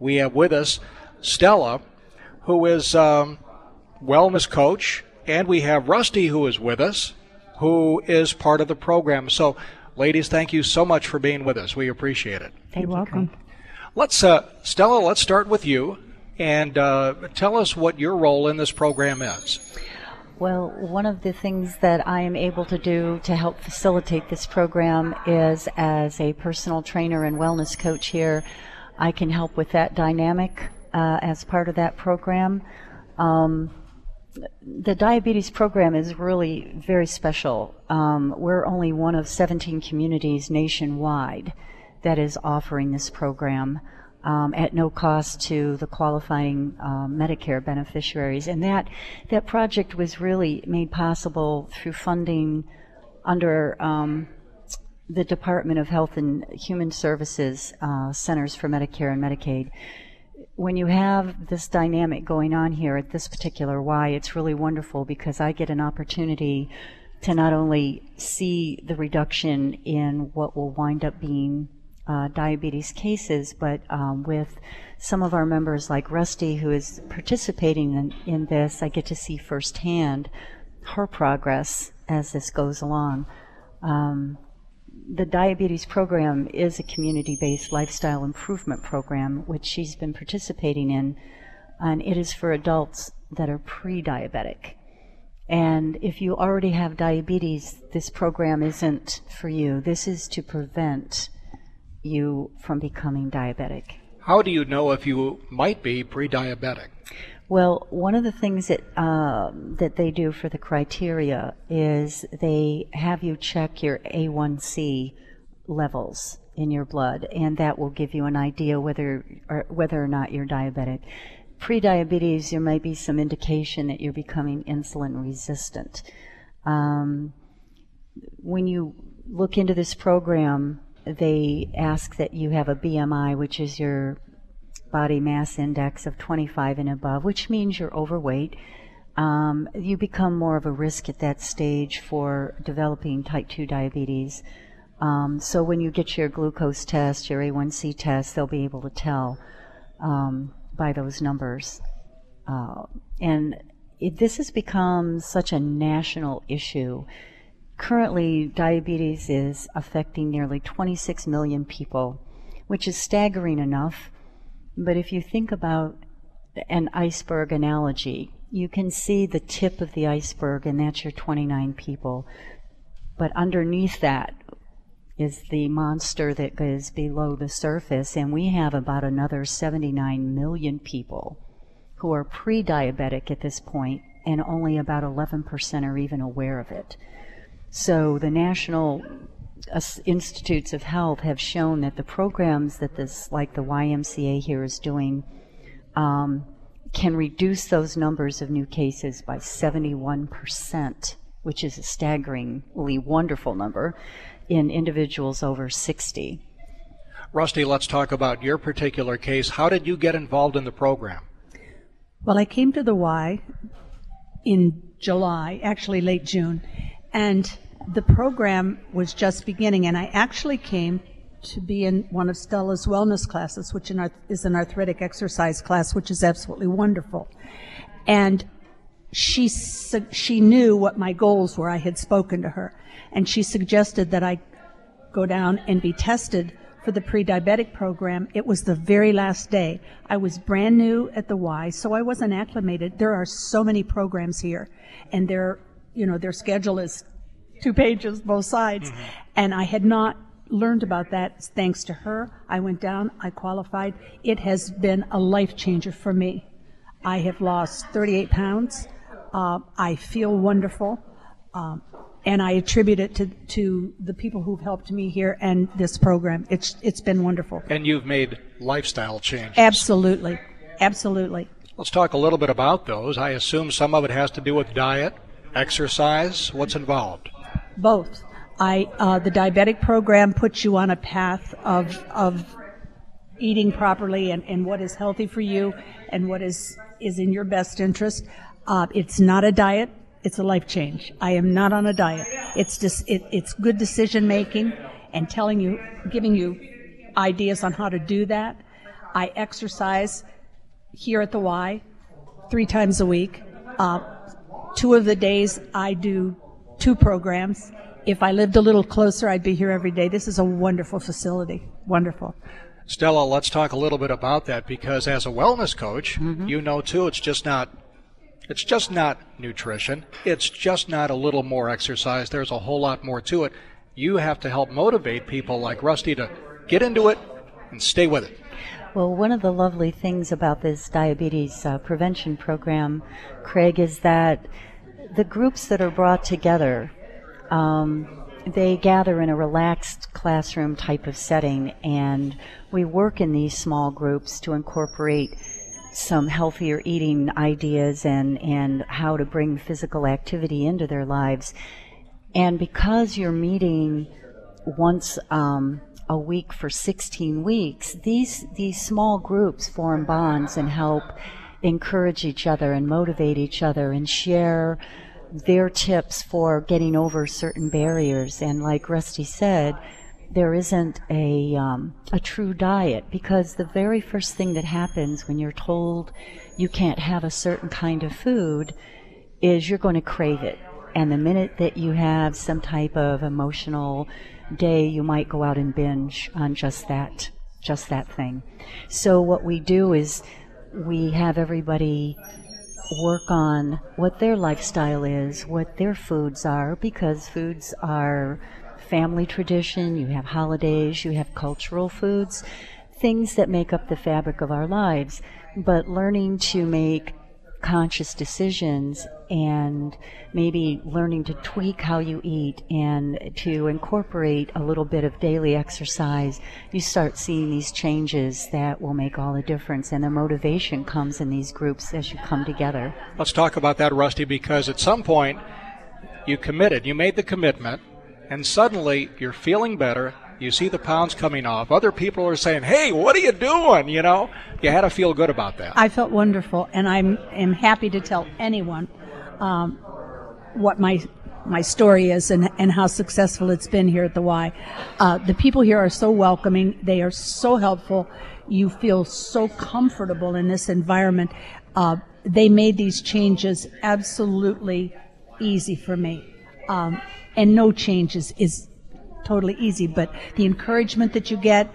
We have with us Stella, who is wellness coach, and we have Rusty, who is with us, who is part of the program. So, ladies, thank you so much for being with us. We appreciate it. You're welcome. Stella, let's start with you, and tell us what your role in this program is. Well, one of the things that I am able to do to help facilitate this program is, as a personal trainer and wellness coach here, I can help with that dynamic as part of that program. The diabetes program is really very special. We're only one of 17 communities nationwide that is offering this program at no cost to the qualifying Medicare beneficiaries. And that project was really made possible through funding under the Department of Health and Human Services Centers for Medicare and Medicaid. When you have this dynamic going on here at this particular Y, it's really wonderful because I get an opportunity to not only see the reduction in what will wind up being diabetes cases, but with some of our members like Rusty, who is participating in this, I get to see firsthand her progress as this goes along. The diabetes program is a community-based lifestyle improvement program, which she's been participating in, and it is for adults that are pre-diabetic. And if you already have diabetes, this program isn't for you. This is to prevent you from becoming diabetic. How do you know if you might be pre-diabetic? Well, one of the things that they do for the criteria is they have you check your A1C levels in your blood, and that will give you an idea whether or not you're diabetic. Pre-diabetes, there might be some indication that you're becoming insulin resistant. When you look into this program, they ask that you have a BMI, which is your body mass index of 25 and above, which means you're overweight. You become more of a risk at that stage for developing type 2 diabetes. So when you get your glucose test, your A1C test, they'll be able to tell by those numbers. This has become such a national issue. Currently, diabetes is affecting nearly 26 million people, which is staggering enough. But if you think about an iceberg analogy, you can see the tip of the iceberg, and that's your 29 people. But underneath that is the monster that is below the surface, and we have about another 79 million people who are pre-diabetic at this point, and only about 11% are even aware of it. So the National Institutes of Health have shown that the programs that like the YMCA here is doing, can reduce those numbers of new cases by 71%, which is a staggeringly wonderful number, in individuals over 60. Rusty, let's talk about your particular case. How did you get involved in the program? Well, I came to the Y in July, actually late June, and the program was just beginning, and I actually came to be in one of Stella's wellness classes, which is an arthritic exercise class, which is absolutely wonderful. And she knew what my goals were. I had spoken to her, and she suggested that I go down and be tested for the pre-diabetic program. It was the very last day. I was brand new at the Y, so I wasn't acclimated. There are so many programs here, and their schedule is 2 pages, both sides. Mm-hmm. And I had not learned about that. Thanks to her, I went down, I qualified. It has been a life changer for me. I have lost 38 pounds. I feel wonderful. And I attribute it to the people who've helped me here and this program. It's been wonderful. And you've made lifestyle changes. Absolutely. Absolutely. Let's talk a little bit about those. I assume some of it has to do with diet, exercise. What's involved? Both. The diabetic program puts you on a path of eating properly and what is healthy for you and what is in your best interest. It's not a diet. It's a life change. I am not on a diet. It's just it's good decision making and giving you ideas on how to do that. I exercise here at the Y 3 times a week. 2 of the days I do 2 programs. If I lived a little closer, I'd be here every day. This is a wonderful facility. Wonderful. Stella, let's talk a little bit about that, because as a wellness coach, you know too, it's just not nutrition. It's just not a little more exercise. There's a whole lot more to it. You have to help motivate people like Rusty to get into it and stay with it. Well, one of the lovely things about this diabetes prevention program, Craig, is that the groups that are brought together, they gather in a relaxed classroom type of setting, and we work in these small groups to incorporate some healthier eating ideas and how to bring physical activity into their lives. And because you're meeting once a week for 16 weeks, these small groups form bonds and help encourage each other and motivate each other and share their tips for getting over certain barriers. And like Rusty said, there isn't a true diet, because the very first thing that happens when you're told you can't have a certain kind of food is you're going to crave it. And the minute that you have some type of emotional day, you might go out and binge on just that thing. So what we do is we have everybody work on what their lifestyle is, what their foods are, because foods are family tradition, you have holidays, you have cultural foods, things that make up the fabric of our lives. But learning to make conscious decisions and maybe learning to tweak how you eat and to incorporate a little bit of daily exercise, you start seeing these changes that will make all the difference. And the motivation comes in these groups as you come together. Let's talk about that, Rusty, because at some point you committed, you made the commitment, and suddenly you're feeling better. You see the pounds coming off. Other people are saying, hey, what are you doing? You know, you had to feel good about that. I felt wonderful, and I'm happy to tell anyone what my story is and how successful it's been here at the Y. The people here are so welcoming. They are so helpful. You feel so comfortable in this environment. They made these changes absolutely easy for me. And no change is totally easy, but the encouragement that you get,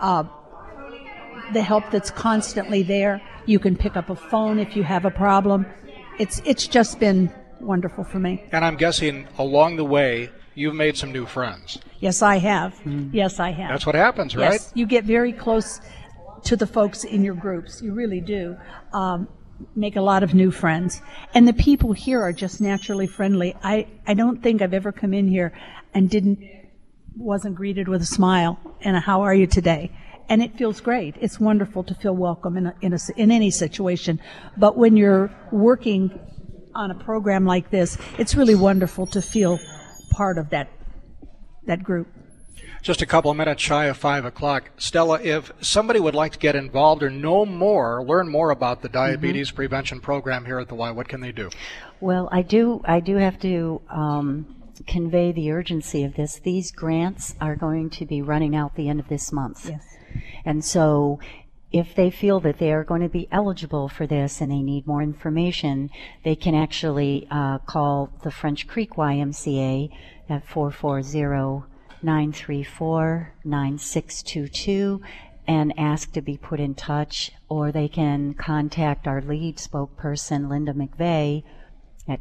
the help that's constantly there. You can pick up a phone if you have a problem. It's just been wonderful for me. And I'm guessing along the way you've made some new friends. Yes, I have. Yes, I have. That's what happens, right? Yes, you get very close to the folks in your groups. You really do. Make a lot of new friends. And the people here are just naturally friendly. I don't think I've ever come in here and wasn't greeted with a smile and a how are you today? And it feels great. It's wonderful to feel welcome in any situation. But when you're working on a program like this, it's really wonderful to feel part of that group. Just a couple of minutes shy of 5 o'clock. Stella, if somebody would like to get involved or know more, learn more about the diabetes prevention program here at the Y, what can they do? Well, I do have to convey the urgency of this. These grants are going to be running out the end of this month. Yes. And so if they feel that they are going to be eligible for this and they need more information, they can actually call the French Creek YMCA at 440-934-9622 and ask to be put in touch, or they can contact our lead spokesperson, Linda McVeigh, at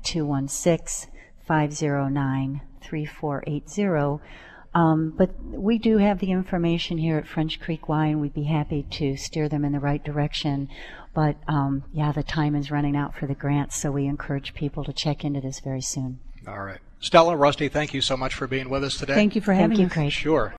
216-509-3480. But we do have the information here at French Creek Y, and we'd be happy to steer them in the right direction. But the time is running out for the grants, so we encourage people to check into this very soon. All right. Stella, Rusty, thank you so much for being with us today. Thank you for having us. Thank you, Craig. Sure.